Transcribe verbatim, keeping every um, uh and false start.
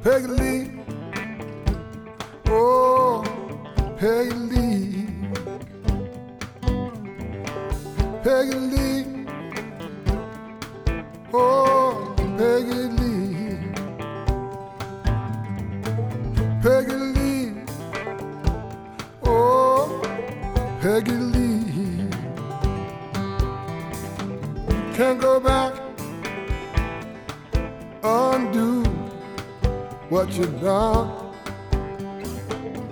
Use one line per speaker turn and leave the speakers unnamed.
Peggy Lee, oh, Peggy Lee, Peggy Lee, oh, Peggy Lee, Peggy Lee, oh, Peggy Lee. Can't go back, undo what you done.